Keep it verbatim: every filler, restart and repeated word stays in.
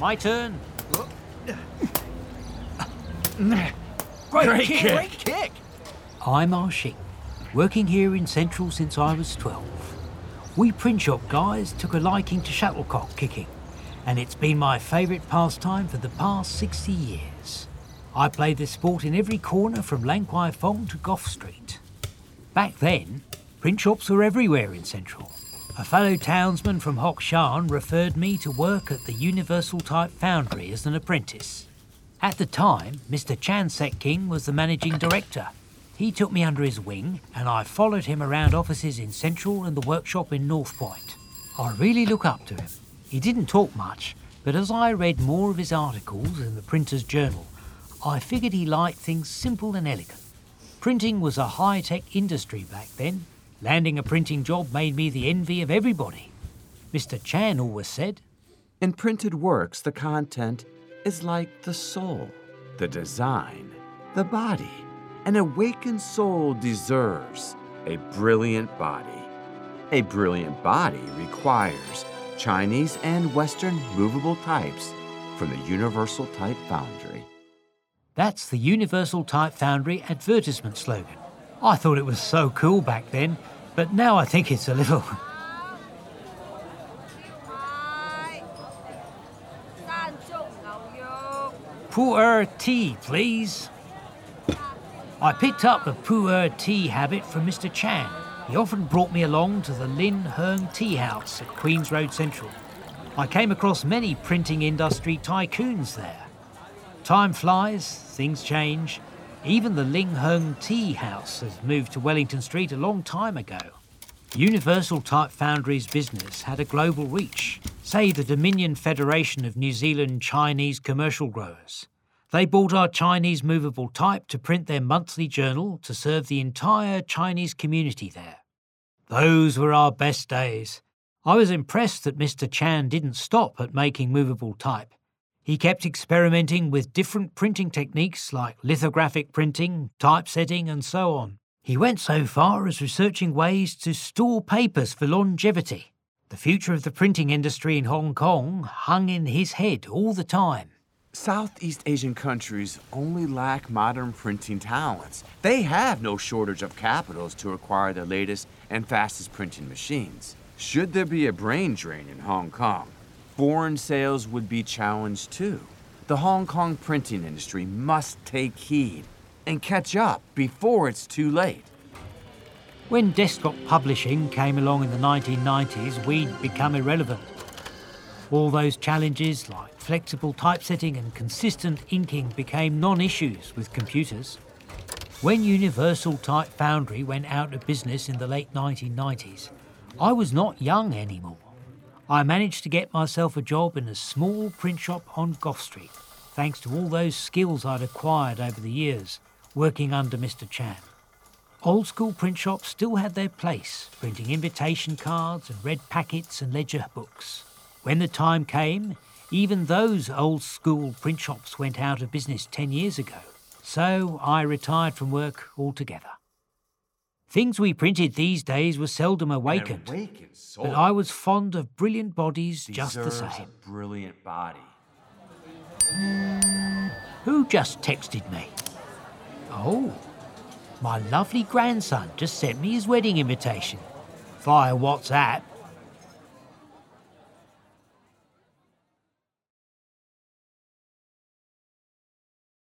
My turn. Great, Great kick, kick. Great kick. I'm Ah Shing, working here in Central since I was twelve. We print shop guys took a liking to shuttlecock kicking, and it's been my favourite pastime for the past sixty years. I played this sport in every corner from Lang Kwai Fong to Gough Street. Back then, print shops were everywhere in Central. A fellow townsman from Hock Shan referred me to work at the Universal Type Foundry as an apprentice. At the time, Mister Chan Sek King was the managing director. He took me under his wing and I followed him around offices in Central and the workshop in North Point. I really look up to him. He didn't talk much, but as I read more of his articles in the Printer's Journal, I figured he liked things simple and elegant. Printing was a high-tech industry back then. Landing a printing job made me the envy of everybody. Mister Chan always said, "In printed works, the content is like the soul, the design, the body. An awakened soul deserves a brilliant body. A brilliant body requires Chinese and Western movable types from the Universal Type Foundry." That's the Universal Type Foundry advertisement slogan. I thought it was so cool back then, but now I think it's a little... Pu'er tea, please. I picked up the pu'er tea habit from Mister Chan. He often brought me along to the Lin Heung Tea House at Queens Road Central. I came across many printing industry tycoons there. Time flies, things change. Even the Ling Heung Tea House has moved to Wellington Street a long time ago. Universal Type Foundry's business had a global reach, say the Dominion Federation of New Zealand Chinese Commercial Growers. They bought our Chinese movable type to print their monthly journal to serve the entire Chinese community there. Those were our best days. I was impressed that Mister Chan didn't stop at making movable type. He kept experimenting with different printing techniques like lithographic printing, typesetting and so on. He went so far as researching ways to store papers for longevity. The future of the printing industry in Hong Kong hung in his head all the time. Southeast Asian countries only lack modern printing talents. They have no shortage of capitals to acquire the latest and fastest printing machines. Should there be a brain drain in Hong Kong, foreign sales would be challenged too. The Hong Kong printing industry must take heed and catch up before it's too late. When desktop publishing came along in the nineteen nineties, we'd become irrelevant. All those challenges like flexible typesetting and consistent inking became non-issues with computers. When Universal Type Foundry went out of business in the late nineteen nineties, I was not young anymore. I managed to get myself a job in a small print shop on Gough Street, thanks to all those skills I'd acquired over the years, working under Mister Chan. Old school print shops still had their place, printing invitation cards and red packets and ledger books. When the time came, even those old school print shops went out of business ten years ago, so I retired from work altogether. Things we printed these days were seldom awakened, An awakened soul but I was fond of brilliant bodies just the deserves same. a brilliant body. Who just texted me? Oh, my lovely grandson just sent me his wedding invitation via WhatsApp.